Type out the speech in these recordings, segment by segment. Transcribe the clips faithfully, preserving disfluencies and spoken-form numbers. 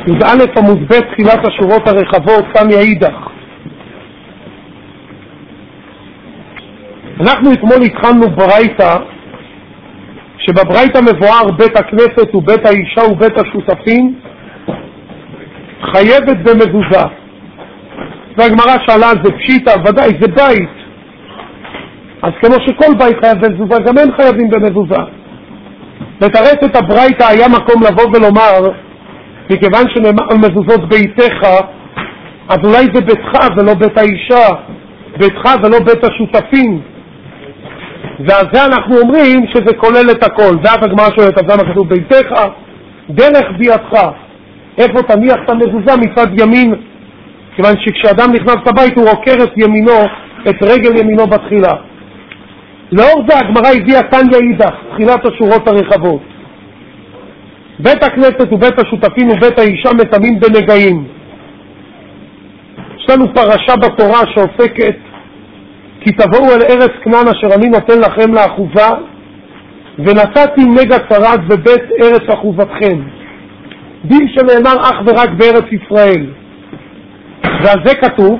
י"א עמוד ב' תחילת השורות הרחבות, סמי האידך. אנחנו אתמול התחלנו ברייתא, שבברייתא מבואר בית הכנסת ובית האישה ובית השותפים חייבת במזוזה. והגמרא שאלה על זה פשיטא, ודאי זה בית, אז כמו שכל בית חייב במזוזה, גם הם חייבים במזוזה. לתרץ את הברייתא היה מקום לבוא ולומר, מכיוון שנאמר על מזוזות ביתך, אז אולי זה ביתך ולא בית האישה, ביתך ולא בית השותפים, ועל זה אנחנו אומרים שזה כולל את הכל. ואז הגמרא שואלת, אז למה כתוב ביתך? דרך ביתך, איפה תניח את המזוזה? מצד ימין, כיוון שכשאדם נכנס לבית הוא רוקר את ימינו, את רגל ימינו בתחילה. לאור זה הגמרא הביאה תניא אידך, תחילת השורות הרחבות. בית הכנסת ובית השותפים ובית האישה מטמאים בנגעים. יש לנו פרשה בתורה שעוסקת, כי תבואו אל ארץ כנען אשר אני נותן לכם לאחוזה, ונתתי נגע צרד בבית ארץ אחוזתכם. דין שנאמר אך ורק בארץ ישראל. ועל זה כתוב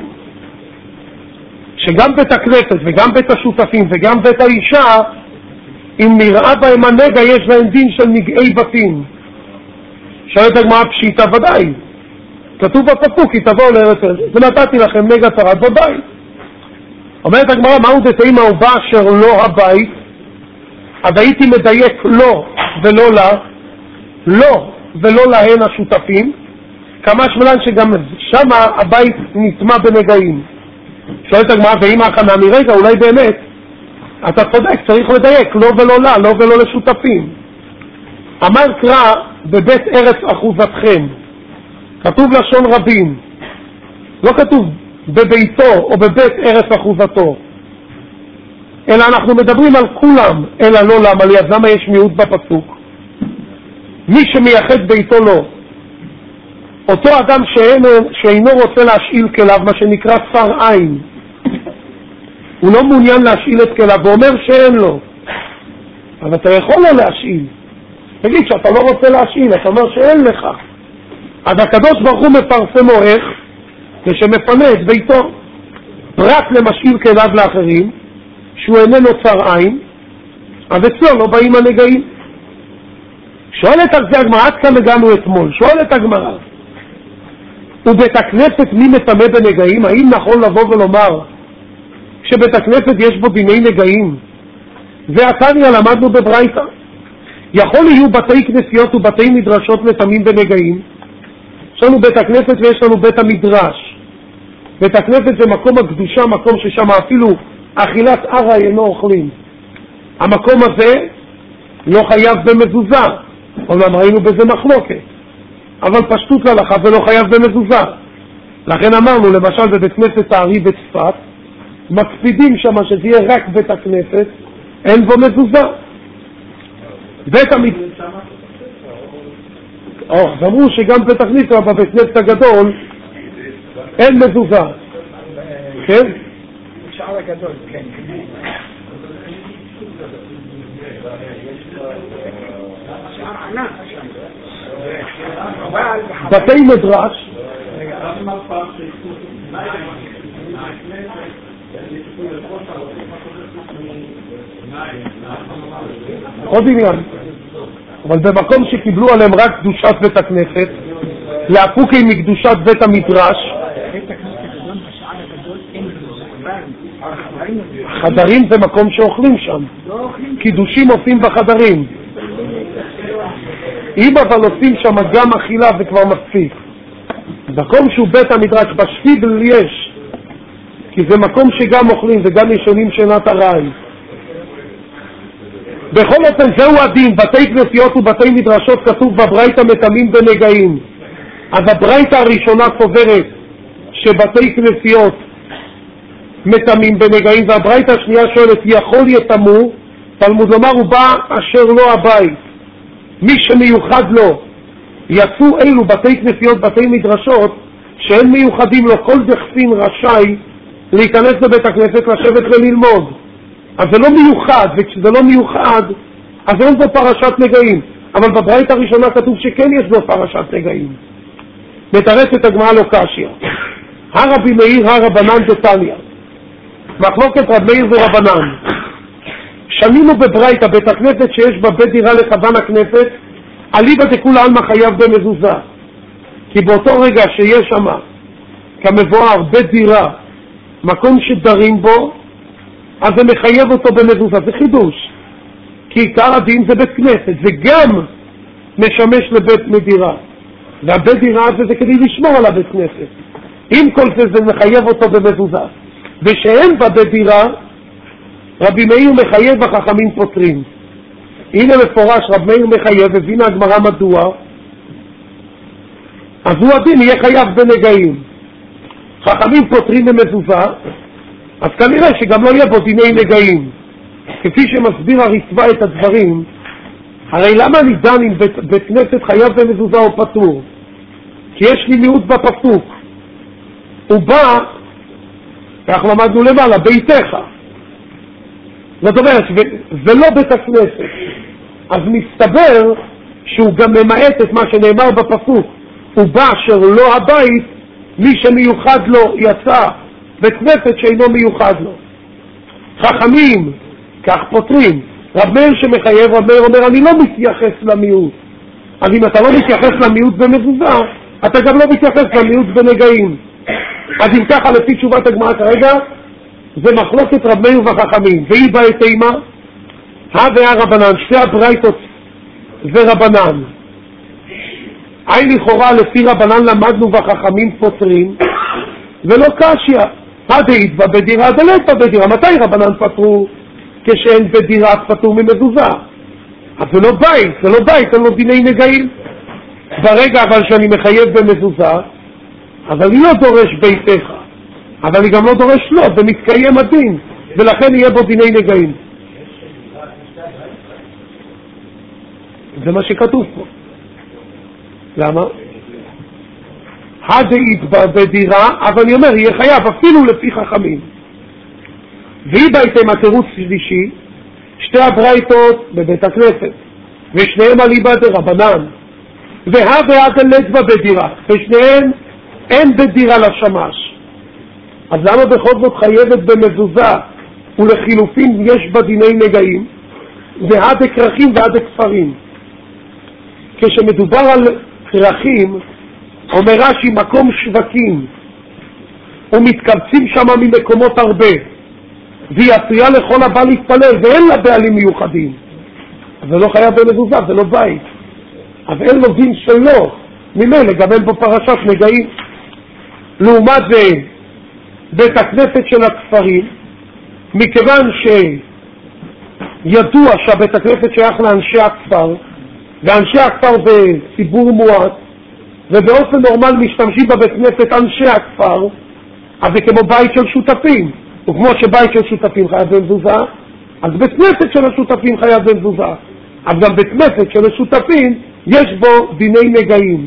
שגם בית הכנסת וגם בית השותפים וגם בית האישה, אם נראה בהם הנגע יש להם דין של נגעי בתים. שואלת הגמרא פשיטא, ודאי, כתוב בפסוק כי תבואו לארץ ונתתי לכם נגע צרד בבית. אומרת הגמרא, מהו דתימה ובא אשר לא הבית? אז הייתי מדייק לא ולא לה, לא ולא להן השותפים, כמה שמלן שגם שמה הבית נטמע בנגעים. שואלת הגמרא, ואמא הכנה מרגע, אולי באמת אתה צודק, צריך לדייק לא ולא לה, לא ולא לשותפים. אמר קרא בבית ארץ אחוזתכם, כתוב לשון רבים, לא כתוב בביתו או בבית ארץ אחוזתו, אלא אנחנו מדברים על כולם, אלא לא למה לי. אז למה יש מיעוט בפסוק? מי שמייחד ביתו לא, אותו אדם שאינו, שאינו רוצה להשאיל כליו, מה שנקרא צר עין, הוא לא מעוניין להשאיל את כליו ואומר שאין לו, אבל אתה יכול לא להשאיל. תגיד שאתה לא רוצה להשאיל, אתה אומר שאין לך. אז הקדוש ברוך הוא מפרסמו איך ושמפנה את ביתו, פרט למשאיל כליו לאחרים שהוא איננו צר עין, אז אצלו לא באים הנגעים. שואלת על זה הגמרא, עד כאן הגענו אתמול, שואלת הגמרא, ובית הכנסת מי מטמא בנגעים? האם נכון לבוא ולומר שבית הכנסת יש בו דיני נגעים? והתניא למדנו בברייתא, יכול יהיו בתי כנסיות ובתי מדרשות מטמאים בנגעים. יש לנו בית הכנסת ויש לנו בית המדרש. בית הכנסת זה מקום הקדושה, מקום ששם אפילו אכילת ערה אינו אוכלים. המקום הזה לא חייב במזוזה, אומנם ראינו בזה מחלוקת, אבל פשטות להלכה ולא חייב במזוזה. לכן אמרנו, למשל בבית כנסת הארי בצפת, מקפידים שם שזה יהיה רק בית הכנסת, אין בו מזוזה. בית המדרש, או, אמרו שגם בית הכנסת בבית כנסת הגדול אין מזוזה. כן? שער הגדול, כן. שער ענק. בתי מדרש עוד עניין, אבל במקום שקיבלו עליהם רק קדושת בית הכנסת, להפוקי מקדושת בית המדרש, חדרים זה מקום שאוכלים שם, קידושים עושים בחדרים. אם אבל עושים שם גם אכילה זה כבר מספיק. מקום שהוא בית המדרש בשפיגל יש, כי זה מקום שגם אוכלים וגם ישנים שנת הרעי. בכל אופן זהו הדין, בתי כנסיות ובתי מדרשות כתוב בברייתא מטמאים בנגעים. אז הברייתא הראשונה סוברת שבתי כנסיות מטמאים בנגעים, והברייתא השנייה שואלת יכול יטמאו, תלמוד לומר הוא בא אשר לא הבית, מי שמיוחד לו. יצאו אלו בתי כנסיות בתי מדרשות שאין מיוחדים לו, כל דכפין רשאי להיכנס לבית הכנסת לשבת וללמוד, אז זה לא מיוחד, וכשזה לא מיוחד אז אין זו פרשת נגעים. אבל בברייתא הראשונה כתוב שכן יש בו פרשת נגעים. מתרצת הגמרא לא קשיא. הרבי מאיר הרבנן דתניא, מחלוקת רב מאיר ורבנן. שנינו בברייתא, בית הכנסת שיש בה בית דירה לחבן הכנסת, אליבא דכולי עלמא חייב במזוזה, כי באותו רגע שיש שם כמבואר בית דירה, מקום שדרים בו, אז זה מחייב אותו במזוזה. זה חידוש, כי עיקר הדין זה בית כנסת, זה גם משמש לבית מדירה, והבית דירה הזה זה כדי לשמור על הבית כנסת. עם כל זה זה מחייב אותו במזוזה, ושאין בבית דירה רבי מאיר מחייב והחכמים פותרים. הנה מפורש, רב מאיר מחייב, הבינה הגמרא מדוע, אז הוא הדין יהיה חייב בנגעים. חכמים פותרים במזוזה, אז כנראה שגם לא יהיה בו דיני נגעים. כפי שמסביר הרצב"א את הדברים, הרי למה אני דן אם בית, בית כנסת חייב במזוזה או פטור? כי יש לי מיעוט בפסוק, הוא בא, כך למדנו למעלה, ביתך. זאת אומרת, ולא בית הכנסת. אז מסתבר שהוא גם ממעט את מה שנאמר בפסוק, הוא בא אשר לא הבית, מי שמיוחד לו יצא, בית כנסת שאינו מיוחד לו. חכמים כך פותרים. רב מאיר שמחייב, רב מאיר אומר, אני לא מתייחס למיעוט. אז אם אתה לא מתייחס למיעוט במזוזה, אתה גם לא מתייחס למיעוט בנגעים. אז אם ככה, לפי תשובת הגמרא כרגע, זה מחלוקת רב מאיר וחכמים. והיא באה את אימה, הא והא רבנן, שתי הברייתות ורבנן. היי לכאורה לפי רבנן למדנו וחכמים פותרים, ולא קשיא. הדאית בה בדירה, דלית בה בדירה. מתי רבנן פתרו? כשאין בדירה פטור ממזוזה. אז זה לא בית, זה לא בית, אין לו דיני נגעים. ברגע אבל שאני מחייב במזוזה, אז אני לא דורש ביתך, אבל אני גם לא דורש לא, זה מתקיים הדין, ולכן יהיה בו דיני נגעים. זה מה שכתוב פה. למה? הדאית בה בדירה, אבל אני אומר, יהיה חייב אפילו לפי חכמים. והיא בהייתם התירוץ שלישי, שתי הברייתות בבית הכנסת, ושניהם אליבא דרבנן, והא והא דלית בה בדירה, ושניהם אין בדירה לשמש. אז למה בכל זאת חייבת במזוזה, ולחילופין יש בה דיני נגעים, והא דכרכים והא דכפרים? כשמדובר על כרכים, אומר רש"י, מקום שווקים, ומתקבצים שם ממקומות הרבה, והיא עשויה לכל הבא להתפלל, ואין לה בעלים מיוחדים. אז זה לא חייב במזוזה, זה לא בית. אז אין לו דין שלו, ממילא גם אין בו פרשת נגעים. לעומת זה, בית הכנסת של הכפרים, מכיוון שידוע שהבית הכנסת שייך לאנשי הכפר, ואנשי הכפר זה ציבור מועט, ובאופן נורמל משתמשים בבית הכנסת אנשי הכפר, אז זה כמו בית של שותפים. וכמו שבית של שותפים חייב במזוזה, אז בית כנסת של השותפים חייב במזוזה. אז גם בית כנסת של השותפים יש בו דיני נגעים.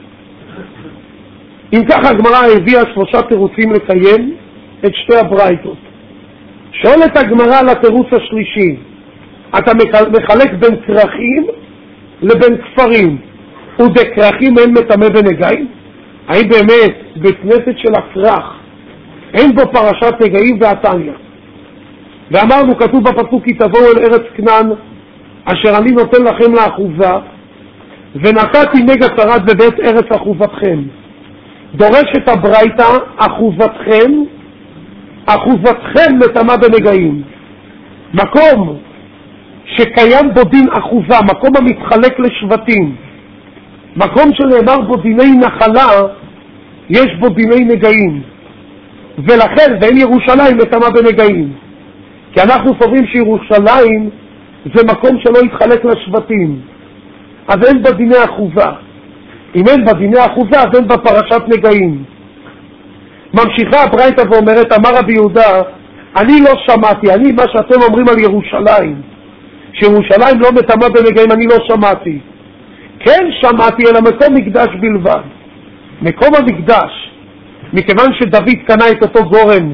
אם ככה הגמרא הביאה שלושה תירוצים לקיים את שתי הברייתות. שואלת הגמרא על התירוץ השלישי, אתה מחלק בין כרכים לבין כפרים, ובכרכים אין מטמא בנגעים? האם באמת בית כנסת של הכרך אין בו פרשת נגעים והתניא? ואמרנו, כתוב בפסוק, כי תבואו אל ארץ כנען אשר אני נותן לכם לאחוזה, ונתתי נגע שרד בבית ארץ אחוזתכם. דורשת הברייתא, אחוזתכם, אחוזתכם מטמא בנגעים. מקום שקיים בו דין אחוזה, מקום המתחלק לשבטים, מקום שנאמר בו דיני נחלה, יש בו דיני נגעים. ולכן, ואין ירושלים מטמא בנגעים, כי אנחנו סוברים שירושלים זה מקום שלא יתחלק לשבטים, אז אין בה דיני אחוזה. אם אין בה דיני אחוזה, אז אין בה פרשת נגעים. ממשיכה הברייתא ואומרת, אמר רבי יהודה, אני לא שמעתי, אני מה שאתם אומרים על ירושלים, שירושלים לא מטמא בנגעים, אני לא שמעתי. כן שמעתי על המקום מקדש בלבד. מקום המקדש, מכיוון שדוד קנה את אותו גורן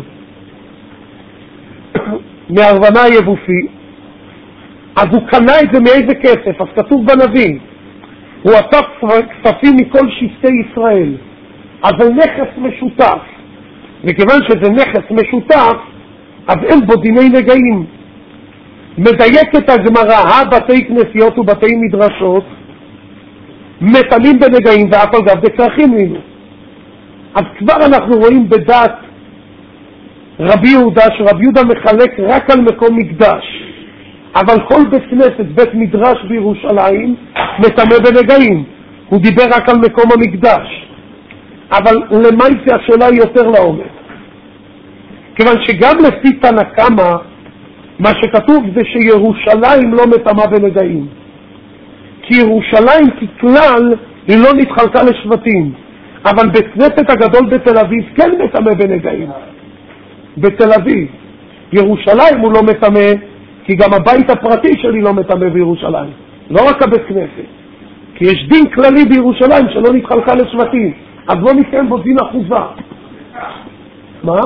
מארוונה היבוסי, אז הוא קנה את זה מאיזה כסף? אז כתוב בנביא, הוא אסף כספים מכל שבטי ישראל. אז זה נכס משותף, וכיוון שזה נכס משותף, אז אין בו דיני נגעים. מדייקת הגמרא, הבתי כנסיות ובתי מדרשות, מטלים בנגעים ואף על גב דצרכים לנו. אז כבר אנחנו רואים בדעת רבי יהודה, שרבי יהודה מחלק רק על מקום מקדש, אבל כל בית כנסת, בית מדרש בירושלים, מטמא בנגעים. הוא דיבר רק על מקום המקדש. אבל למעשה השאלה היא יותר לעומק. כיוון שגם לפי תנא קמא, מה שכתוב זה שירושלים לא מטמא בנגעים. כי ירושלים ככלל היא לא נתחלקה לשבטים. אבל בית כנסת הגדול בתל אביב כן מטמא בנגעים. בתל אביב. ירושלים הוא לא מטמא, כי גם הבית הפרטי שלי לא מטמא בירושלים. לא רק הבית כנסת. כי יש דין כללי בירושלים שלא נתחלקה לשבטים. אז לא ניתן בו דין אחוזה. מה?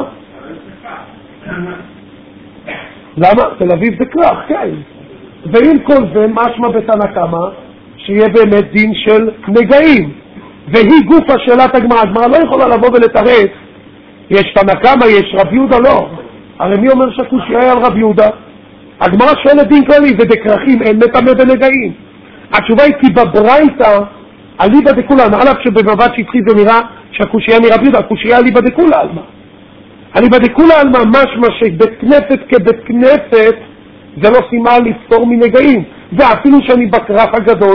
למה? תל אביב זה כרך, כן. ועם כל זה, משמע בתנא קמא, שיהיה באמת דין של נגעים. והיא גופה שאלת הגמרא. הגמרא לא יכולה לבוא ולתרץ, יש תנא קמא, יש רבי יהודה, לא. הרי מי אומר שהקושיה היא על רבי יהודה? הגמרא שואלת דין כללי, ודקרכים אין מטמא בנגעים. התשובה היא כי בברייתא, אליבא דכולן, אף שבמבט שטחי זה נראה שהקושיה מרבי יהודה, הקושיה אליבא דכולן. אליבא דכולן משמע שבית כנסת כבית כנסת זה לא סימן לפתור מנגעים. ואפילו שאני בכרך הגדול,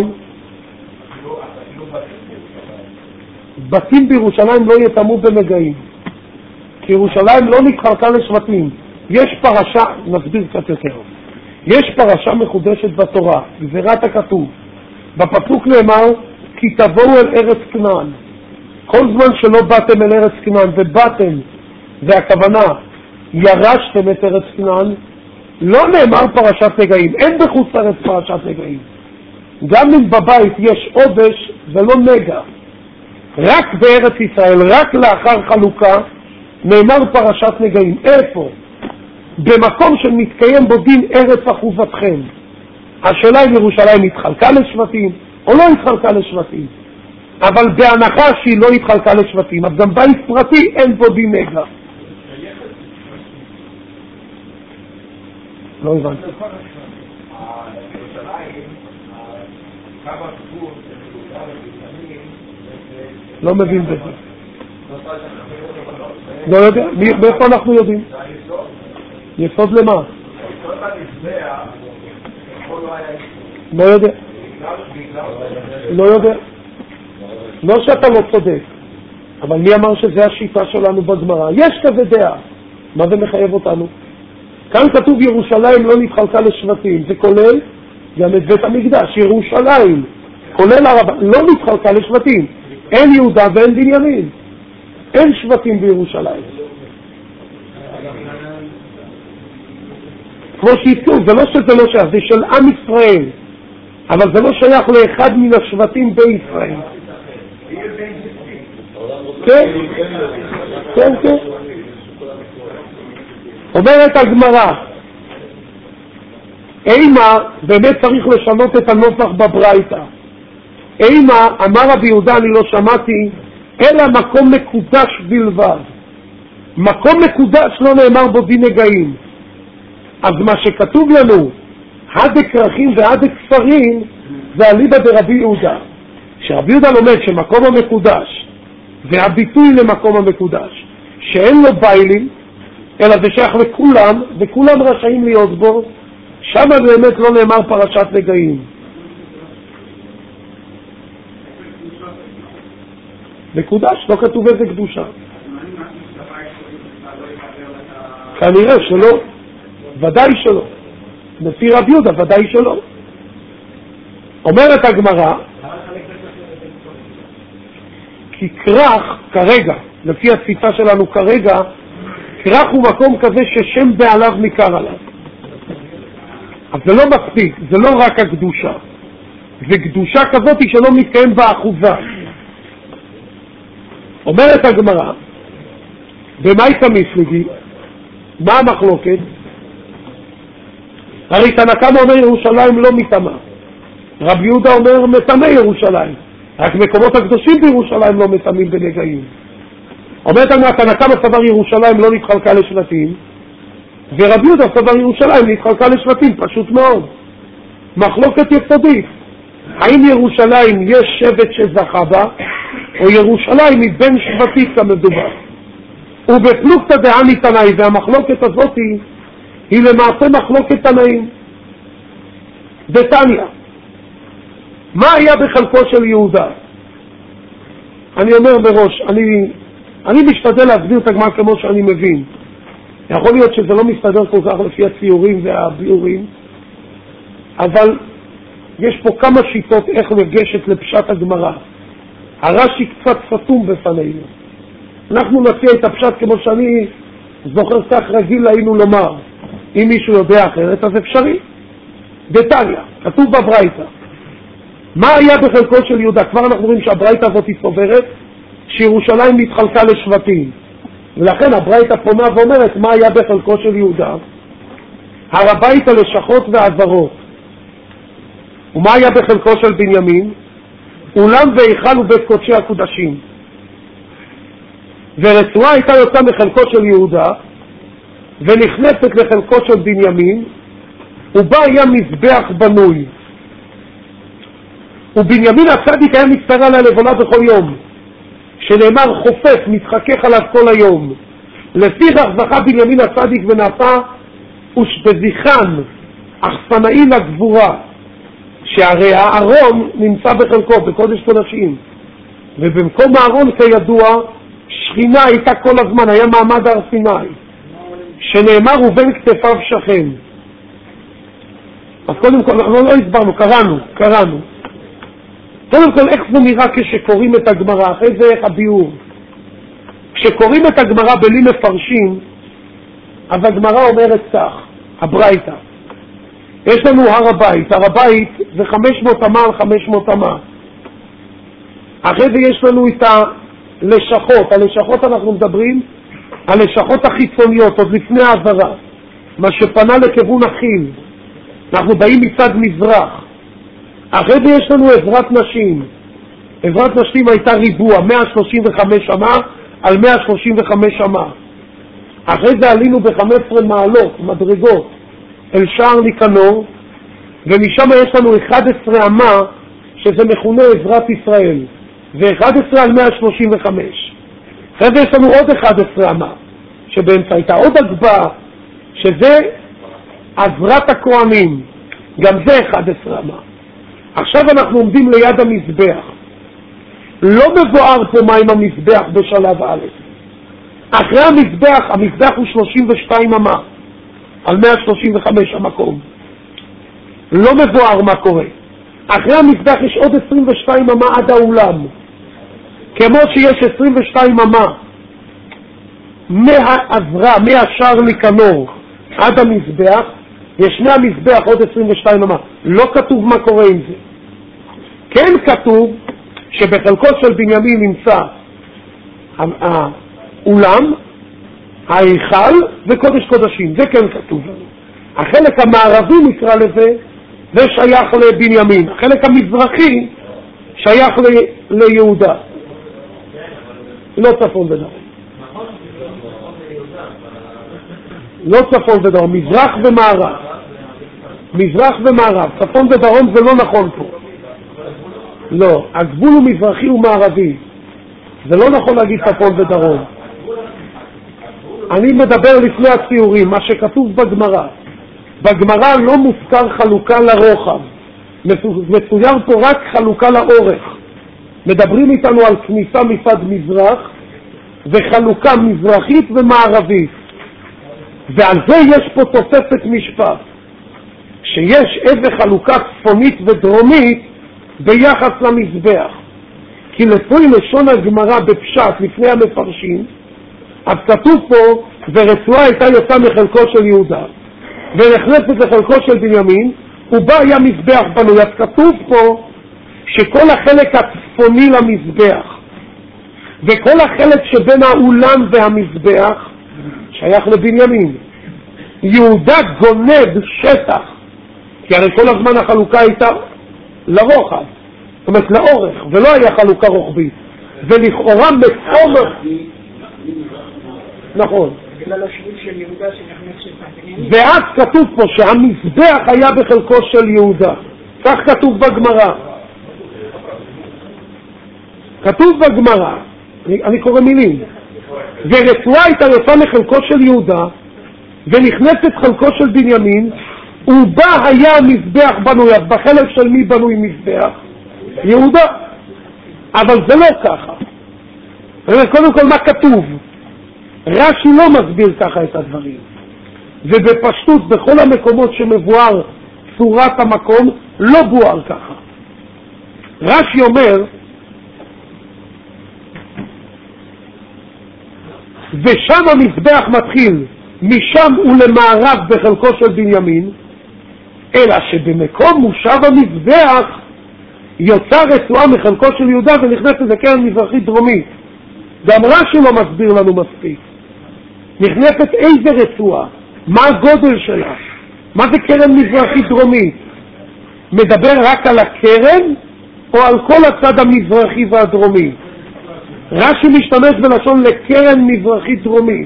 בתים בירושלים לא יטמאו בנגעים. כי ירושלים לא נתחלקה לשבטים. יש פרשה, נסביר קצת יותר. יש פרשה מחודשת בתורה, גזירת הכתוב. בפסוק נאמר, כי תבואו אל ארץ כנען. כל זמן שלא באתם אל ארץ כנען, ובאתם, והכוונה, ירשתם את ארץ כנען, לא נאמר פרשת נגעים. אין בחוץ לארץ פרשת נגעים. גם אם בבית יש עובש, זה לא נגע. רק בארץ ישראל, רק לאחר חלוקה, נאמר פרשת נגעים. איפה? במקום שמתקיים בו דין ארץ אחוזתכם. השאלה אם ירושלים התחלקה לשבטים או לא התחלקה לשבטים. אבל בהנחה שהיא לא התחלקה לשבטים, אז גם בית פרטי אין בו דין נגע. לא הבנתי. לא מבין בזה. לא יודע, מאיפה אנחנו יודעים? יסוד למה? לא יודע. לא יודע. לא שאתה לא צודק, אבל מי אמר שזה השיטה שלנו בגמרא? יש כזה דעה. מה זה מחייב אותנו? כאן כתוב ירושלים לא נתחלקה לשבטים. זה כולל גם את בית המקדש. ירושלים, כולל הרבה, לא נתחלקה לשבטים. אין יהודה ואין בנימין. אין שבטים בירושלים. כמו שהזכרו, זה לא שזה לא שייך, זה של עם ישראל. אבל זה לא שייך לאחד מן השבטים בישראל. כן, כן, כן. אומרת הגמרא, אימה, באמת צריך לשנות את הנוסח בברייתא. אימה, אמר רבי יהודה, אני לא שמעתי, אלא מקום מקודש בלבד. מקום מקודש לא נאמר בו דין נגעים. אז מה שכתוב לנו, הדקרכים והדקפרים, זה אליבא דרבי יהודה. שרבי יהודה לומד שמקום המקודש, והביטוי למקום המקודש, שאין לו ביילים, אלא זה שייך לכולם, וכולם רשאים להיות בו, שם באמת לא נאמר פרשת נגעים. מקודש, לא כתוב איזה קדושה. כנראה שלא, ודאי שלא. לפי רבי יהודה, ודאי שלא. אומרת הגמרא, כי כרך כרגע, לפי התפיסה שלנו כרגע, כרך הוא מקום כזה ששם בעליו ניכר עליו. אז זה לא מספיק, זה לא רק הקדושה. זה קדושה כזאת שלא מתקיים בה אחוזה. אומרת הגמרא, במה יתמיס לבי? מה המחלוקת? הרי תנא קמא אומר ירושלים לא מטמא. רבי יהודה אומר מטמא ירושלים. רק מקומות הקדושים בירושלים לא מטמאים בנגעים. אומרת לנו, התנא קמא סבר ירושלים לא נתחלקה לשבטים, ורבי יהודה סבר ירושלים נתחלקה לשבטים, פשוט מאוד. מחלוקת יסודית. האם ירושלים יש שבט שזכה בה, או ירושלים היא בין שבטית כמדובר? ובפלוגתא דעני תנאי, והמחלוקת הזאת היא, היא למעשה מחלוקת תנאים. דתניא, מה היה בחלקו של יהודה? אני אומר מראש, אני, אני משתדל להסביר את הגמרא כמו שאני מבין. יכול להיות שזה לא מסתדר כל כך לפי הציורים והביאורים, אבל יש פה כמה שיטות איך לגשת לפשט הגמרא. הרש"י קצת סתום בפנינו. אנחנו נציע את הפשט כמו שאני זוכר כך רגיל היינו לומר. אם מישהו יודע אחרת, אז אפשרי. דתניא, כתוב בברייתא. מה היה בחלקו של יהודה? כבר אנחנו רואים שהברייתא הזאת היא סוברת שירושלים מתחלקה לשבטים. ולכן הברייתא פונה ואומרת מה היה בחלקו של יהודה. הר הבית, הלשכות והעזרות. ומה היה בחלקו של בנימין? אולם והיכל ובית קודשי הקודשים. ורצועה הייתה יוצאה מחלקו של יהודה ונכנסת לחלקו של בנימין, ובה היה מזבח בנוי. ובנימין הצדיק היה מצטער על הלבונה בכל יום, שנאמר חופף, מתחכך עליו כל היום. לפיכך זכה בנימין הצדיק ונעשה ושבזיחן אכסנאי לגבורה, שהרי הארון נמצא בחלקו, בקודש קודשים, ובמקום הארון כידוע שכינה הייתה כל הזמן, היה מעמד הר סיני, שנאמר ובין כתפיו שכן. אז קודם כל, לא, לא הסברנו, קראנו, קראנו. קודם כל, איך זה נראה כשקוראים את הגמרא, אחרי זה איך הביאור. כשקוראים את הגמרא בלי מפרשים, אז הגמרא אומרת כך, הברייתא. יש לנו הר הבית, הר הבית זה חמש מאות אמה על חמש מאות אמה. אחרי זה יש לנו את הלשכות, הלשכות אנחנו מדברים, הלשכות החיצוניות, עוד לפני העזרה, מה שפנה לכיוון החיל. אנחנו באים מצד מזרח. אחרי זה יש לנו עזרת נשים. עזרת נשים הייתה ריבוע, מאה שלושים וחמש אמה על מאה שלושים וחמש אמה. אחרי זה עלינו ב-חמש עשרה מעלות, מדרגות, אל שער ניקנור, ומשם יש לנו אחת עשרה אמה, שזה מכונה עזרת ישראל, ו-אחת עשרה על מאה שלושים וחמש. אחרי זה יש לנו עוד אחת עשרה אמה, שבאמצע הייתה עוד הגבעה, שזה עזרת הכהנים, גם זה אחת עשרה אמה. עכשיו אנחנו עומדים ליד המזבח. לא מבואר פה מה עם המזבח בשלב א'. אחרי המזבח, המזבח הוא שלושים ושתיים אמה, על מאה שלושים וחמש המקום. לא מבואר מה קורה. אחרי המזבח יש עוד עשרים ושתיים אמה עד האולם. כמו שיש עשרים ושתיים אמה מהעזרה, מהשער ניקנור עד המזבח, יש מהמזבח עוד עשרים ושתיים אמה. לא כתוב מה קורה עם זה. כן כתוב שבחלקו של בנימין נמצא האולם, ההיכל וקודש קודשים. זה כן כתוב לנו. החלק המערבי נקרא לזה, זה שייך לבנימין. החלק המזרחי שייך ל- ליהודה. לא צפון ודרום. לא צפון ודרום, מזרח ומערב. מזרח ומערב. צפון ודרום זה לא נכון פה. לא, הגבול הוא מזרחי ומערבי. זה לא נכון להגיד צפון ודרום. אני מדבר לפני הציורים, מה שכתוב בגמרא. בגמרא לא מוזכר חלוקה לרוחב. מצויר פה רק חלוקה לאורך. מדברים איתנו על כניסה מצד מזרח, וחלוקה מזרחית ומערבית. ועל זה יש פה תוספת משפט, שיש איזה חלוקה צפונית ודרומית ביחס למזבח. כי לפי לשון הגמרא בפשט לפני המפרשים, אז כתוב פה, ורצועה הייתה יוצאה מחלקו של יהודה, ונכנסת לחלקו של בנימין, ובה היה מזבח בנוי. אז כתוב פה שכל החלק הצפוני למזבח, וכל החלק שבין האולם והמזבח, שייך לבנימין. יהודה גונב שטח, כי הרי כל הזמן החלוקה הייתה לרוחב, זאת אומרת לאורך, ולא היה חלוקה רוחבית. ולכאורה מקום, נכון. בגלל השביל של יהודה שנכנס לבנימין. ואז כתוב פה שהמזבח היה בחלקו של יהודה. כך כתוב בגמרא. כתוב בגמרא, אני, אני קורא מילים. ורצועה הייתה יוצאה מחלקו של יהודה, ונכנסת חלקו של בנימין, ובה היה המזבח בנוי. אז בחלק של מי בנוי מזבח? יהודה. אבל זה לא ככה. קודם כל מה כתוב? רש"י לא מסביר ככה את הדברים. ובפשטות בכל המקומות שמבואר צורת המקום לא בואר ככה. רש"י אומר, ושם המזבח מתחיל משם ולמערב בחלקו של בנימין, אלא שבמקום מושב המזבח יוצא רצועה מחלקו של יהודה ונכנסת לקרן מזרחית דרומית. גם רש"י לא מסביר לנו מספיק. נכנסת איזה רצועה? מה הגודל שלה? מה זה קרן מזרחית דרומית? מדבר רק על הקרן או על כל הצד המזרחי והדרומי? רש"י משתמש בלשון לקרן מזרחית דרומית.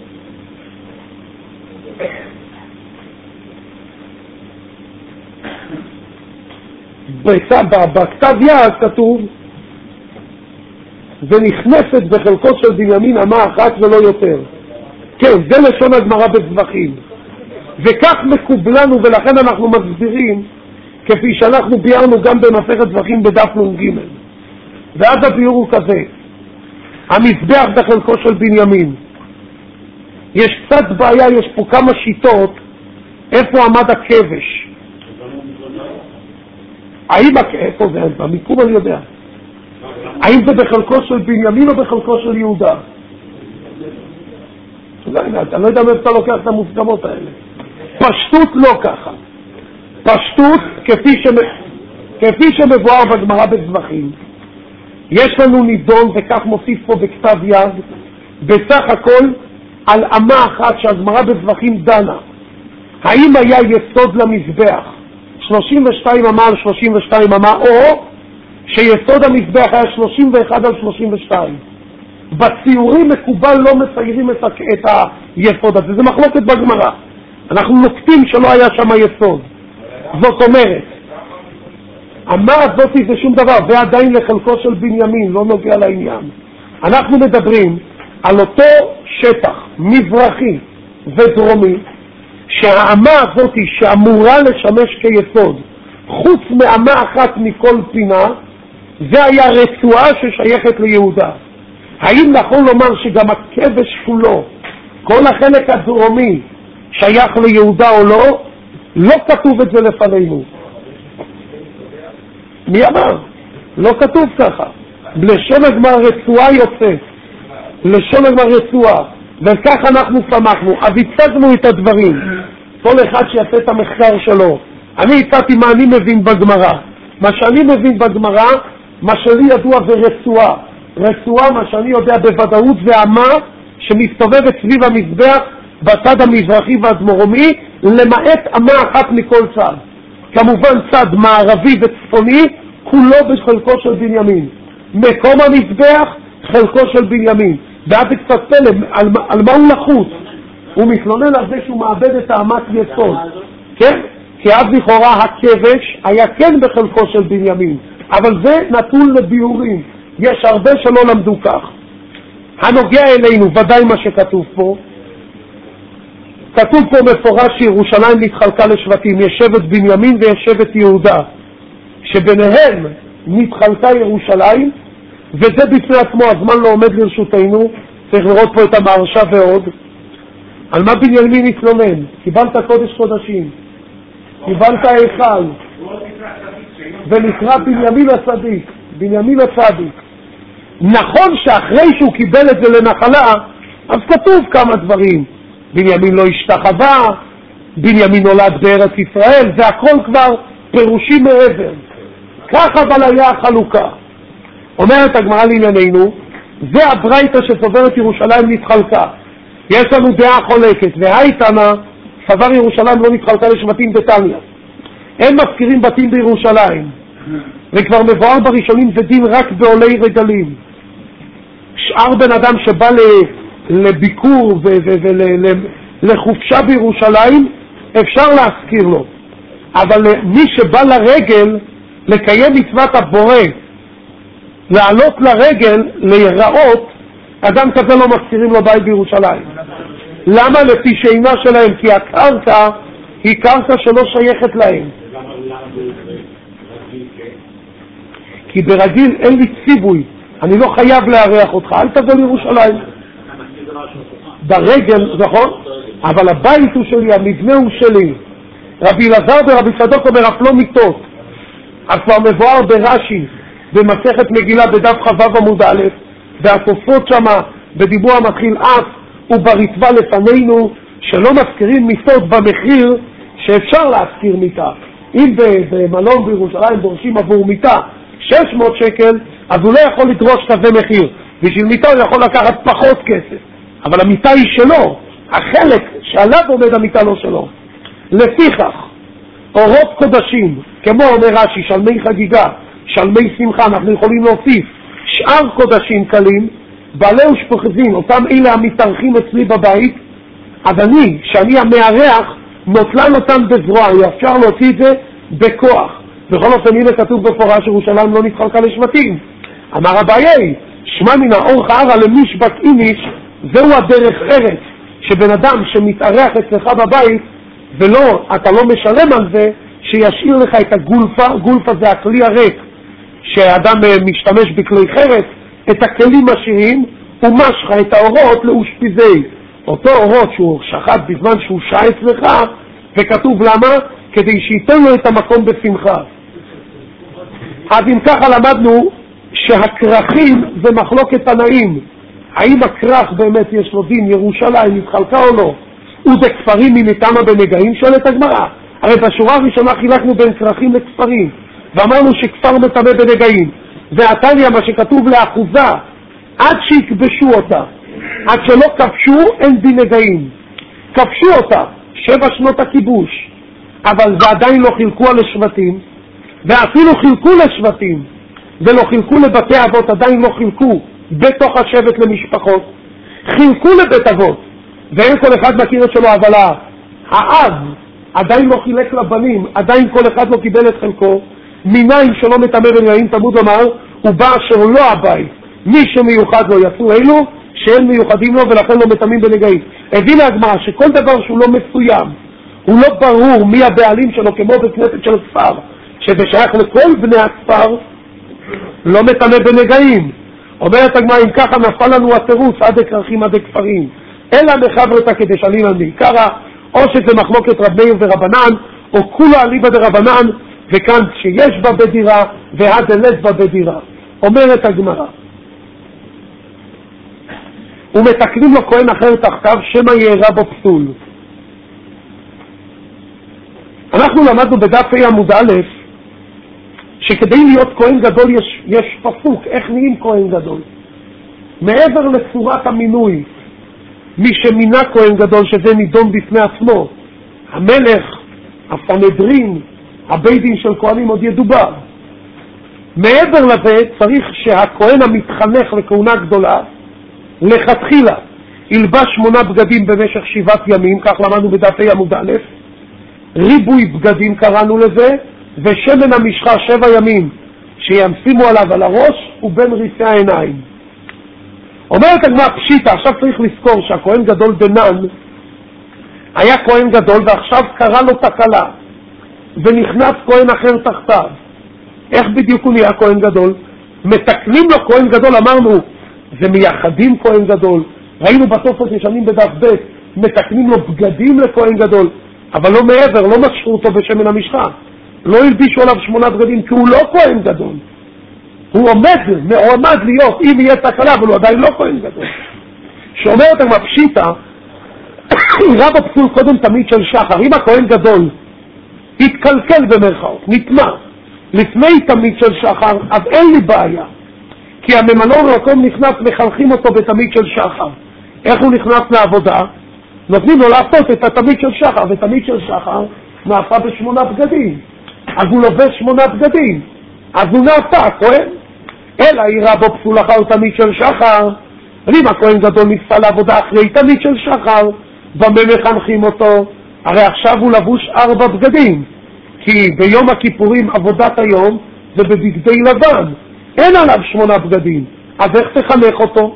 בכתב יד כתוב ונכנסת בחלקו של בנימין אמה אחת ולא יותר. כן, זה לשון הגמרא בזבחים, וכך מקובלנו, ולכן אנחנו מסבירים כפי שאנחנו ביארנו גם במסכת זבחים בדף נ"ג. ואז הביאור הוא כזה: המזבח בחלקו של בנימין, יש קצת בעיה, יש פה כמה שיטות איפה עמד הכבש. האם איפה זה? במיקום אני יודע. האם זה בחלקו של בנימין או בחלקו של יהודה? אני לא יודע מאיפה אתה לוקח את המוסכמות האלה. פשטות לא ככה. פשטות כפי, ש... כפי שמבואר בגמרא בזבחים. יש לנו נידון, וכך מוסיף פה בכתב יד, בסך הכל על אמה אחת שהגמרא בזבחים דנה. האם היה יסוד למזבח שלושים ושתיים אמה על שלושים ושתיים אמה, או שיסוד המזבח היה שלושים ואחת על שלושים ושתיים? בציורים מקובל לא מציירים את, ה... את היסוד הזה. זה מחלוקת בגמרא. אנחנו נוקטים שלא היה שם יסוד. זאת אומרת, אמה הזאת זה שום דבר, ועדיין לחלקו של בנימין, לא נוגע לעניין. אנחנו מדברים על אותו שטח מזרחי ודרומי, שהאמה הזאת שאמורה לשמש כיסוד, חוץ מאמה אחת מכל פינה, זה היה רצועה ששייכת ליהודה. האם נכון לומר שגם הכבש כולו, כל החלק הדרומי, שייך ליהודה או לא? לא כתוב את זה לפנינו. מי אמר? לא כתוב ככה. לשון הגמרא רצועה יוצאת. לשון הגמרא רצועה. וכך אנחנו שמחנו. אז הצגנו את הדברים. כל אחד שיעשה את המחקר שלו. אני הצעתי מה אני מבין בגמרא. מה שאני מבין בגמרא, מה שלי ידוע זה רצועה. רצועה, מה שאני יודע בוודאות, זה אמה שמסתובבת סביב המזבח בצד המזרחי והדרומי, למעט אמה אחת מכל צד. כמובן צד מערבי וצפוני, כולו בחלקו של בנימין. מקום המזבח, חלקו של בנימין. ואז זה קצת פלא, על, על מה הוא לחוץ? הוא מתלונן על זה שהוא מאבד את האמת יסוד. כן? כי אז לכאורה הכבש היה כן בחלקו של בנימין. אבל זה נתון לביאורים. יש הרבה שלא למדו כך. הנוגע אלינו, ודאי מה שכתוב פה, כתוב פה מפורש שירושלים נתחלקה לשבטים, יש שבט בנימין ויש שבט יהודה, שביניהם נתחלקה ירושלים, וזה בפני עצמו, הזמן לא עומד לרשותנו, צריך לראות פה את המהרש"א ועוד. על מה בנימין התלונן? קיבלת קודש קודשים, קיבלת היכל, ונקרא בנימין הצדיק, בנימין הצדיק. נכון שאחרי שהוא קיבל את זה לנחלה, אז כתוב כמה דברים. בנימין לא השתחווה, בנימין נולד בארץ ישראל, זה הכל כבר פירושים מעבר. כך אבל היה החלוקה. אומרת הגמרא לענייננו, זה הברייתא שסוברת ירושלים נתחלקה. יש לנו דעה חולקת, והייתנה סבר ירושלים לא נתחלקה לשבטים בתניא. הם מזכירים בתים בירושלים, וכבר מבואר בראשונים זה דין רק בעולי רגלים. שאר בן אדם שבא לביקור ולחופשה בירושלים, אפשר להזכיר לו. אבל מי שבא לרגל לקיים מצוות הבורא, לעלות לרגל, להיראות, אדם כזה לא מזכירים לו בית בירושלים. למה? לפי שינה שלהם, כי הקרקע היא קרקע שלא שייכת להם. כי ברגיל אין לי ציווי, אני לא חייב להריח אותך, אל תבוא לירושלים. ברגל, נכון? אבל הבית הוא שלי, המבנה הוא שלי. רבי אלעזר ורבי צדוק אומר, אף לא מיטות. אז כבר מבואר ברש"י, במסכת מגילה בדף חו' עמוד א', והתוספות שמה בדיבור המתחיל אף ובריטב"א לפנינו, שלא מזכירים מיטות במחיר שאפשר להזכיר מיטה. אם במלון בירושלים דורשים עבור מיטה שש מאות שקל, אז הוא לא יכול לדרוש כזה מחיר. בשביל מיטה הוא יכול לקחת פחות כסף, אבל המיטה היא שלו, החלק שעליו עומד המיטה לא שלו. לפיכך אורות קודשים, כמו אומר רש"י, שלמי חגיגה, שלמי שמחה, אנחנו יכולים להוסיף שאר קודשים קלים, בעלי ושפוחזים, אותם אלה המתארחים אצלי בבית, אז אני, שאני המארח, נוטלן אותם בזרוע, אפשר להוציא את זה בכוח. בכל אופן, הנה כתוב בפורש ירושלים לא נתחלקה לשבטים. אמר אביי, שמע מן האור חערה למשבט איניש, זהו הדרך ארץ, שבן אדם שמתארח אצלך בבית, ולא, אתה לא משלם על זה, שישאיר לך את הגולפה, גולפה זה הכלי הריק, שאדם משתמש בכלי חרס, את הכלים משאירים, ומשך את האורות לאושפיזי. אותו אורות שהוא שחט בזמן שהוא שעה אצלך, וכתוב למה? כדי שייתן לו את המקום בשמחה. אז אם ככה למדנו שהכרכים זה מחלוקת תנאים. האם הכרך באמת יש לו דין ירושלים, התחלקה או לא? וזה כפרים ממתמה בנגעים? שואלת הגמרא. הרי בשורה הראשונה חילקנו בין כרכים לכפרים, ואמרנו שכפר מטמא בנגעים. והתניא, מה שכתוב לאחוזה, עד שיקבשו אותה, עד שלא כבשו אין דין נגעים. כבשו אותה, שבע שנות הכיבוש, אבל זה עדיין לא חילקו על השבטים, ואפילו חילקו לשבטים, ולא חילקו לבתי אבות, עדיין לא חילקו בתוך השבט למשפחות, חילקו לבית אבות, ואין כל אחד מכיר את שלו, אבל האב עדיין לא חילק לבנים, עדיין כל אחד לא קיבל את חלקו, מיניים שלא מטמא בנגעים, תלמוד לומר, הוא בא אשר לא הבית, מי שמיוחד לו יצאו אלו, שאין מיוחדים לו ולכן לא מטמאים בנגעים. הבינה הגמרא שכל דבר שהוא לא מסוים, הוא לא ברור מי הבעלים שלו, כמו בכנסת של כפר, שזה שייך לכל בני הכפר, לא מטמא בנגעים. אומרת הגמרא, אם ככה נפל לנו התירוץ עד הכרכים עד הכפרים, אלא מחברתא כדשאלין על מעיקרא, או שזה מחלוקת רב מאיר ורבנן, או כולה אליבא דרבנן, וכאן שיש בה בדירה והדלת בה בדירה. אומרת הגמרא, ומתקנים לו כהן אחר תחתיו שמא יארע בו פסול. אנחנו למדנו בדף ה' עמוד א' שכדי להיות כהן גדול יש, יש פסוק, איך נהיים כהן גדול. מעבר לצורת המינוי, מי שמינה כהן גדול שזה נידון בפני עצמו, המלך, הסנהדרין, הבית דין של כהנים עוד ידובר. מעבר לזה צריך שהכהן המתחנך לכהונה גדולה, לכתחילה ילבש שמונה בגדים במשך שבעת ימים, כך למדנו בדף ה' עמוד א', ריבוי בגדים קראנו לזה, ושמן המשחה שבע ימים שימשימו עליו על הראש ובין ריסי העיניים. אומרת הגמרא פשיטה, עכשיו צריך לזכור שהכהן גדול דנן היה כהן גדול ועכשיו קרה לו תקלה ונכנס כהן אחר תחתיו. איך בדיוק הוא נהיה כהן גדול? מתקנים לו כהן גדול, אמרנו זה מייחדים כהן גדול, ראינו בתוספות ישנים בדף ב', מתקנים לו בגדים לכהן גדול, אבל לא מעבר, לא משכו אותו בשמן המשחה, לא ילבישו עליו שמונה בגדים, כי הוא לא כהן גדול, הוא עומד, מעומד להיות, אם יהיה תקלה, אבל הוא עדיין לא כהן גדול. שאומרת הגמרא פשיטה, רב הפסול קודם תמיד של שחר, אם הכהן גדול התקלקל במרכאות, נטמע, לפני תמיד של שחר, אז אין לי בעיה, כי הממלון רקום נכנס מחנכים אותו בתמיד של שחר. איך הוא נכנס לעבודה? נותנים לו לעשות את התמיד של שחר, ותמיד של שחר נעשה בשמונה בגדים, אז הוא לובש שמונה בגדים, אז הוא נעשה כהן. אלא יראה בו פסול אחר תמיד של שחר, אבל אם הכהן גדול נפסל לעבודה אחרי תמיד של שחר, במה מחנכים אותו? הרי עכשיו הוא לבוש ארבע בגדים, כי ביום הכיפורים עבודת היום זה בבגדי לבן, אין עליו שמונה בגדים, אז איך תחנך אותו?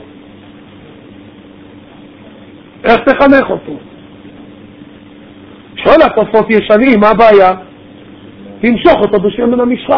איך תחנך אותו? שואל התוספות ישנים, מה הבעיה? תמשוך אותו בשמן המשחה.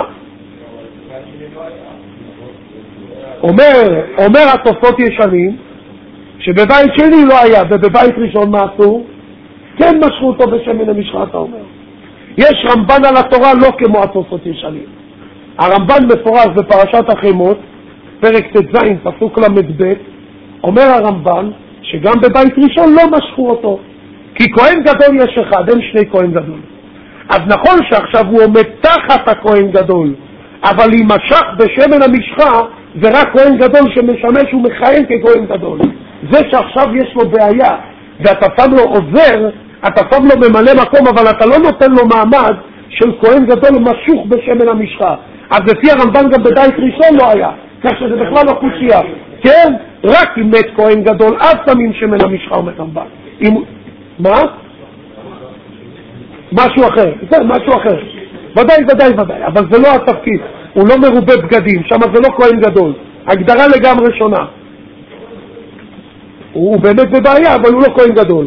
אומר, אומר התוספות ישנים שבבית שני לא היה ובבית ראשון מה עשו? כן משכו אותו בשמן המשחה, אתה אומר. יש רמב"ן על התורה לא כמו התוספות ישנים. הרמב"ן מפורש בפרשת החמות, פרק ט"ז פסוק למ"ב, אומר הרמב"ן שגם בבית ראשון לא משכו אותו, כי כהן גדול יש אחד, אין שני כהן גדול. אז נכון שעכשיו הוא עומד תחת הכהן גדול, אבל אם משך בשמן המשחה זה רק כהן גדול שמשמש ומכהן ככהן גדול. זה שעכשיו יש לו בעיה ואתה שם לו עוזר, אתה שם לו ממלא מקום, אבל אתה לא נותן לו מעמד של כהן גדול משוך בשמן המשחה. אז לפי הרמב"ן גם בבית ראשון לא היה, כך שזה בכלל לא קושייה. כן, רק אם מת כהן גדול אז שמים שמן המשחה אומר רמב"ן. אם... מה? משהו אחר, זה משהו אחר. ודאי, ודאי, ודאי, אבל זה לא התפקיד. הוא לא מרובה בגדים, שם זה לא כהן גדול. הגדרה לגמרי שונה. הוא באמת בבעיה, אבל הוא לא כהן גדול.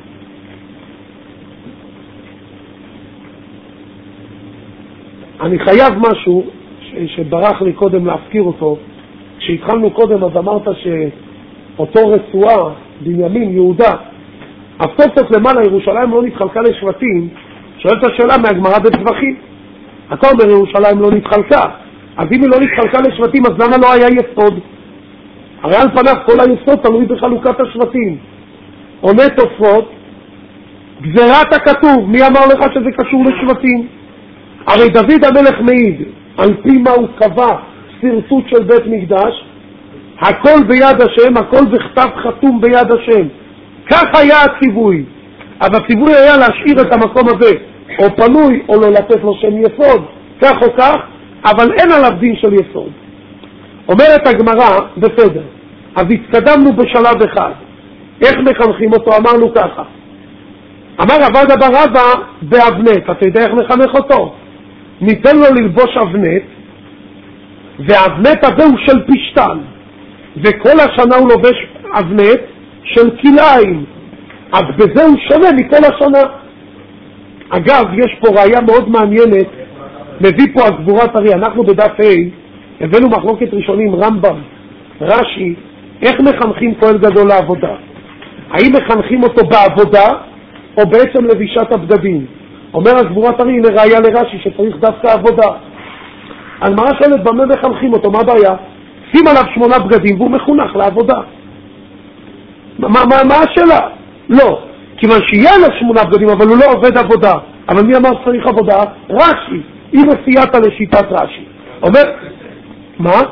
אני חייב משהו ש- שברח לי קודם להזכיר אותו. כשהתחלנו קודם אז אמרת שאותו רצועה, בנימין, יהודה, הסוף למעלה ירושלים לא נתחלקה לשבטים. שואלת השאלה מהגמרא בטווחים. אתה אומר ירושלים לא נתחלקה, אז אם היא לא נתחלקה לשבטים אז למה לא היה יסוד? הרי על פניו כל היסוד תלוי בחלוקת השבטים. עונה תוספות, גזירת הכתוב, מי אמר לך שזה קשור לשבטים? הרי דוד המלך מעיד על פי מה הוא קבע סרטוט של בית מקדש, הכל ביד השם, הכל בכתב חתום ביד השם. כך היה הציווי, אבל הציווי היה להשאיר את המקום הזה או פנוי או לא לתת לו שם יסוד, כך או כך, אבל אין עליו דין של יסוד. אומרת הגמרא, בסדר, אז התקדמנו בשלב אחד. איך מחנכים אותו? אמרנו ככה, אמר עבד בר רבא באבנט, אתה יודע איך מחנך אותו? ניתן לו ללבוש אבנט, והאבנט הזה הוא של פשטן, וכל השנה הוא לובש אבנט של כלאיים, אז בזה הוא שונה מכל השנה. אגב, יש פה ראיה מאוד מעניינת, מביא פה הגבורת הרי, אנחנו בדף ה' הבאנו מחלוקת ראשונים, רמב"ם, רש"י, איך מחנכים כהן גדול לעבודה? האם מחנכים אותו בעבודה או בעצם לבישת הבגדים? אומר הגבורת הרי, הנה ראיה לרש"י שצריך דווקא עבודה. הגמרא שואלת במה מחנכים אותו, מה הבעיה? שים עליו שמונה בגדים והוא מחונך לעבודה. מה, מה, מה השאלה? לא, כיוון שיהיה לו שמונה בגדים אבל הוא לא עובד עבודה. אבל מי אמר שצריך עבודה? רש"י, היא מפייתה לשיטת רש"י. אומר, מה?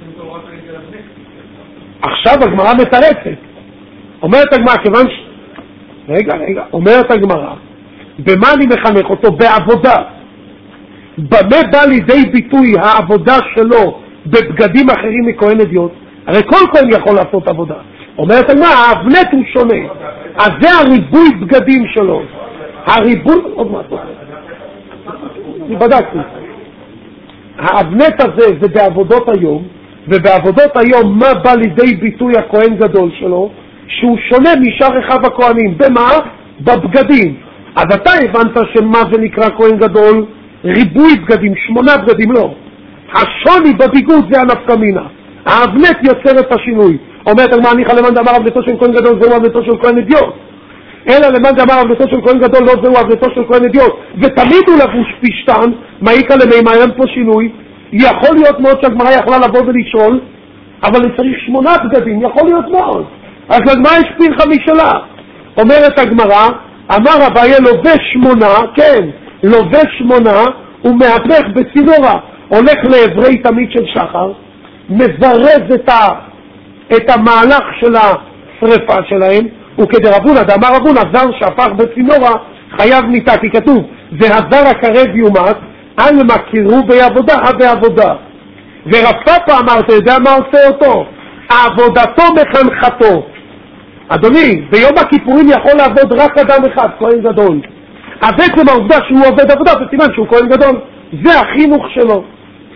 עכשיו הגמרא מתרצת. אומרת הגמרא, כיוון ש... רגע, רגע, אומרת הגמרא, במה אני מחנך אותו? בעבודה. במה בא לידי ביטוי העבודה שלו בבגדים אחרים מכהן אדיוט? הרי כל כהן יכול לעשות עבודה. אומרת הגמרא, האבנט הוא שונה. אז זה הריבוי בגדים שלו. הריבוי... עוד מעט. אני בדקתי. האבנט הזה זה בעבודות היום, ובעבודות היום מה בא לידי ביטוי הכהן גדול שלו? שהוא שונה משאר אחיו הכהנים. במה? בבגדים. אז אתה הבנת שמה זה נקרא כהן גדול? ריבוי בגדים, שמונה בגדים, לא. השוני בביגוד זה הנפקא מינה. האבנט יוצר את השינוי. אומרת הגמרא, ניחא למאן דאמר אבנתו של כהן גדול זהו אבנתו של כהן אדיוט. אלא למאן דאמר אבנתו של כהן גדול לא זהו אבנתו של כהן אדיוט. ותמיד הוא לבוש פשטן, מעיקה למימה, אין פה שינוי. יכול להיות מאוד שהגמרא יכלה לבוא ולשאול, אבל צריך שמונה בגדים, יכול להיות מאוד. אז לגמרא יש פרחה משלה. אומרת הגמרא, אמר אביי לובש שמונה, כן, לובש שמונה, הוא מהפך בצינורה, הולך לעברי תמיד של שחר, מזרז את, ה, את המהלך של השריפה שלהם, וכדרבונה, דאמר רבונה, זר שהפך בצינורה חייב מיתה, כי כתוב, והזר הקרב יומס, אל מכירו בעבודה, בעבודה. ורב פאפה אמר, אתה יודע מה עושה אותו? עבודתו מחנכתו. אדוני, ביום הכיפורים יכול לעבוד רק אדם אחד, כהן גדול. אז בעצם העובדה שהוא עובד עבודה, זה סימן שהוא כהן גדול. זה החינוך שלו.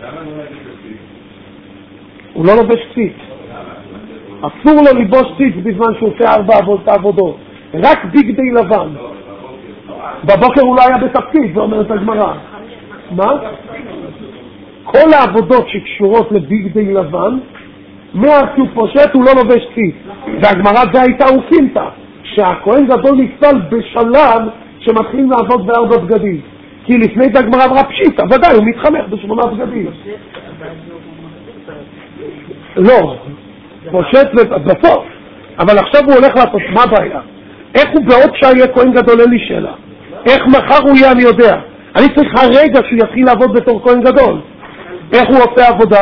הוא לא לובש ציץ. אסור לו לבוש ציץ בזמן שהוא עושה ארבע עבודות. רק בגדי לבן. בבוקר הוא לא היה בתפקיד, זה אומרת הגמרא. מה? כל העבודות שקשורות לבגדי לבן, מאז שהוא פושט הוא לא לובש ציץ. והגמרא זה הייתה אוקימתא, שהכהן גדול נפסל בשלב שמתחילים לעבוד בארבע בגדים. כי לפני זה הגמרא אמרה פשיטה, ודאי הוא מתחנך בשמונה בגדים. לא, פושט בסוף. אבל עכשיו הוא הולך לעשות, מה הבעיה? איך הוא בעוד שעה יהיה כהן גדול? אין לי שאלה. איך מחר הוא יהיה אני יודע. אני צריך הרגע שהוא יתחיל לעבוד בתור כהן גדול. איך הוא עושה עבודה?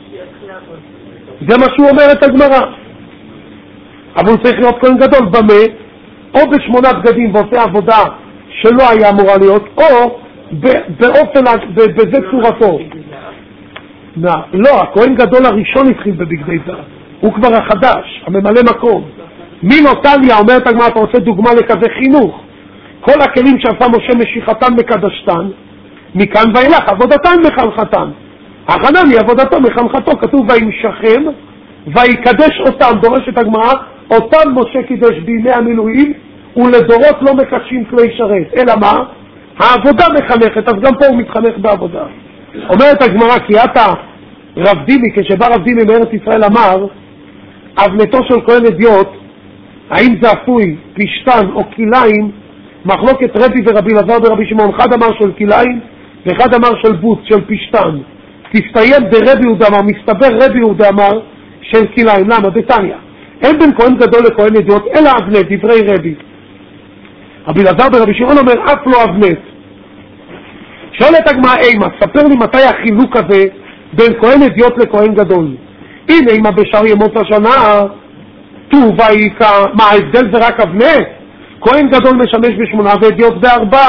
זה מה שהוא אומר את הגמרא. אבל הוא צריך להיות כהן גדול במה? או בשמונה בגדים ועושה עבודה שלא היה אמורה להיות, או באופן, בזה צורתו. לא, הכהן גדול הראשון התחיל בבגדי זהב. הוא כבר החדש, הממלא מקום. מי נותן לי, אומרת הגמרא, אתה רוצה דוגמה לכזה חינוך. כל הכלים שעשה משה משיכתן מקדשתן, מכאן ואילך, עבודתן מחנכתן. החנני עבודתו מחנכתו, כתוב וימשכם, ויקדש אותם, דורשת הגמרא, אותם משה קידש בימי המילואים, ולדורות לא מקדשים כלי שרת. אלא מה? העבודה מחנכת, אז גם פה הוא מתחנך בעבודה. אומרת הגמרא, כי אתה רב דימי, כשבא רב דימי מארץ ישראל אמר, אבנתו של כהן אדיוט, האם זה אפוי פשטן או כיליים, מחלוקת רבי ורבי אלעזר ורבי שמעון, אחד אמר של כיליים ואחד אמר של בוץ, של פשטן. תסתיים ברבי יהודה אמר, מסתבר רבי יהודה אמר של כיליים. למה? דתניא, אין בין כהן גדול לכהן אדיוט אלא אבנת, דברי רבי. רבי אלעזר ורבי שמעון אומר אף לא אבנת. שואלת הגמרא אימה, ספר לי מתי החילוק הזה בין כהן אדיוט לכהן גדול. הנה אימה בשאר ימות השנה טוב ויקה, מה ההבדל זה רק אבנת? כהן גדול משמש בשמונה ואדיוט בארבע.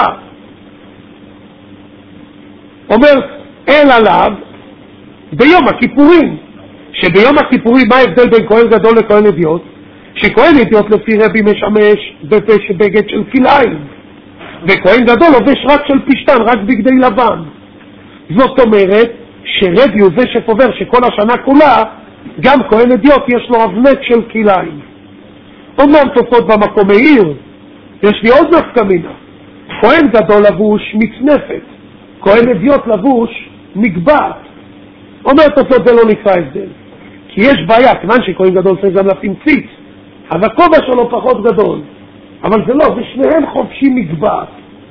אומר אל עליו ביום הכיפורים, שביום הכיפורים מה ההבדל בין כהן גדול לכהן אדיוט? שכהן אדיוט לפי רבי משמש בפש בגד של כלאיים, וכהן גדול לובש רק של פשטן, רק בגדי לבן. זאת אומרת שרבי הוא זה שפובר שכל השנה כולה גם כהן אדיוט יש לו אבנת של כלאיים. אומנם תופעות במקום העיר, יש לי עוד נפקא מינה. כהן גדול לבוש מצנפת, כהן אדיוט לבוש מגבעת. אומר תופעות זה לא נקרא הבדל, כי יש בעיה, כיוון שכהן גדול צריך גם לשים ציץ, אז הכובע שלו פחות גדול, אבל זה לא, ושניהם חופשי מגבעת.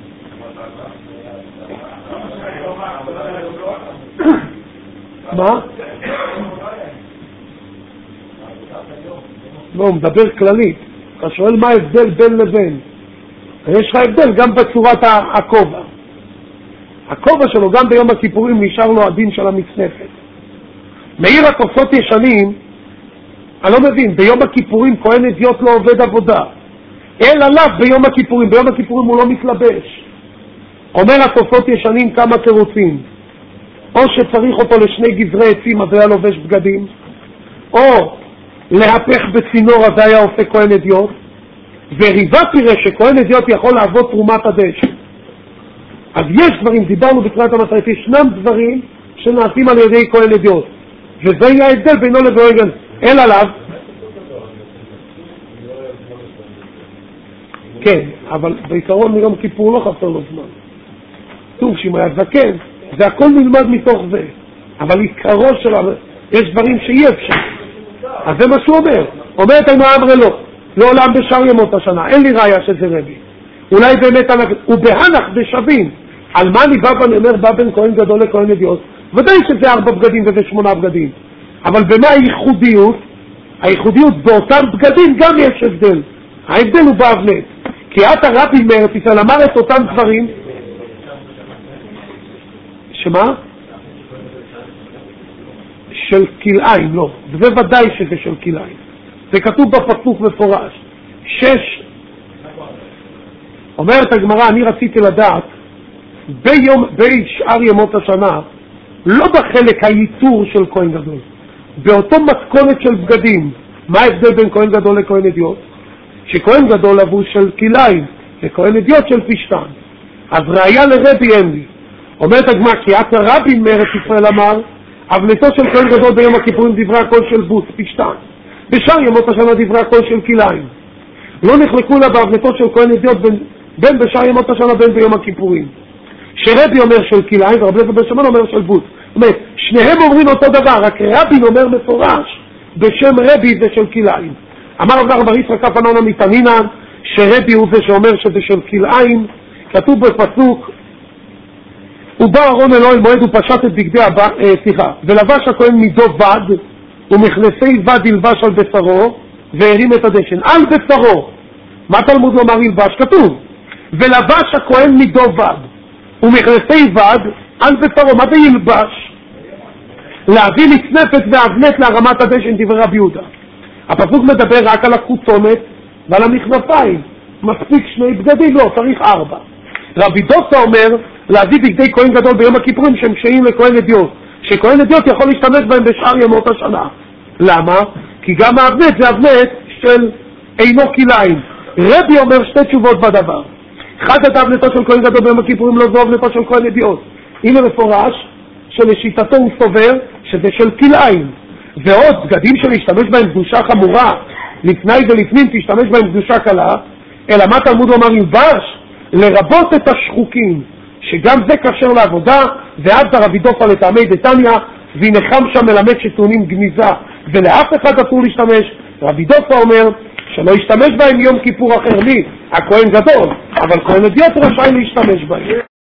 מה? לא, הוא מדבר כללית. אתה שואל מה ההבדל בין לבין. יש לך הבדל גם בצורת הכובע. הכובע שלו גם ביום הכיפורים נשאר לו הדין של המצנפת. מעיר התוספות ישנים, אני לא מבין, ביום הכיפורים כהן אדיוט לא עובד עבודה. אל עליו ביום הכיפורים, ביום הכיפורים הוא לא מתלבש. אומר התוספות ישנים כמה תירוצים. או שצריך אותו לשני גזרי עצים, אז היה לובש בגדים, או להפך בצינור, אז היה עושה כהן אדיוט, וריבה תראה שכהן אדיוט יכול לעבוד תרומת הדשא. אז יש דברים, דיברנו בקריאת המסכת, ישנם דברים שנעשים על ידי כהן אדיוט, וזה יהיה ההבדל בינו לבין אל עליו. כן, אבל בעיקרון מיום כיפור לא חסר לו זמן. טוב, שאם היה זקן, זה הכל נלמד מתוך זה, אבל עיקרו של יש דברים שאי אפשר. אז זה מה שהוא אומר. אומרת הגמרא אמרה לא, לא עולם בשאר ימות השנה, אין לי ראיה שזה רבי. אולי באמת הוא בהנח בשווים. על מה אני בא ואני אומר בא בין כהן גדול לכהן אדיוט? ודאי שזה ארבע בגדים וזה שמונה בגדים. אבל במה הייחודיות? הייחודיות באותם בגדים גם יש הבדל. ההבדל הוא באבנת. כי את הרבי מארץ ישראל אמר את אותם דברים. שמה? של כלאיים, לא. זה ודאי שזה של כלאיים. זה כתוב בפסוק מפורש. שש. אומרת הגמרא, אני רציתי לדעת, ביום, בשאר ימות השנה, לא בחלק הייצור של כהן גדול. באותו מתכונת של בגדים. מה ההבדל בין כהן גדול לכהן אדיוט? שכהן גדול לבוש של כליים, וכהן אדיוט של פשתן. אז ראיה לרבי אין לי. אומרת הגמרא, כי עתה רבי מארץ ישראל אמר, אבנתו של כהן גדול ביום הכיפורים דברי הקול של בוס, פשתן. בשאר ימות השנה דברי הקול של כליים. לא נחלקו לה באבנתו של כהן אדיוט בין, בין בשאר ימות השנה בין ביום הכיפורים. שרבי אומר של כליים ורבי לוי בן שמעון אומר של בוס. זאת אומרת, שניהם אומרים אותו דבר, רק רבי אומר מפורש בשם רבי זה של כליים. אמר רב בר יצחק כף עננה מתנינן, שרבי הוא זה שאומר שזה של כליים. כתוב בפסוק, ובא אהרון אל אוהל מועד ופשט את בגדי הבא, אה, סליחה, ולבש הכהן מידו בד, ומכנסי בד ילבש על בשרו, והרים את הדשן. על בשרו. מה תלמוד לומר ילבש? כתוב. ולבש הכהן מידו בד, ומכנסי בד על בשרו. מה זה ילבש? להביא מצנפת ואבנת להרמת הדשן, דברי רבי יהודה. הפסוק מדבר רק על הכותונת ועל המכנפיים. מספיק שני בגדים? לא, צריך ארבע. רבי דוסה אומר להביא בגדי כהן גדול ביום הכיפורים שהם קשיים לכהן אדיוט, שכהן אדיוט יכול להשתמש בהם בשאר ימות השנה. למה? כי גם האבנת זה אבנת של אינו כליים. רבי אומר שתי תשובות בדבר. אחד, את האבנתו של כהן גדול ביום הכיפורים לא זו אבנתו של כהן אדיוט. הנה מפורש שלשיטתו הוא סובר שזה של כליים. ועוד בגדים שלהשתמש בהם קדושה חמורה, לפני ולפנים תשתמש בהם קדושה קלה, אלא מה תלמוד לומר ילבש? לרבות את השחוקים, שגם זה קשר לעבודה, ועד רבי דוסה לטעמי דתניא, והנחם שם מלמד שטעונים גניזה, ולאף אחד אסור להשתמש. רבי דוסה אומר שלא ישתמש בהם יום כיפור אחר, מי? הכהן גדול, אבל כהן אדיוט רשאי להשתמש בהם.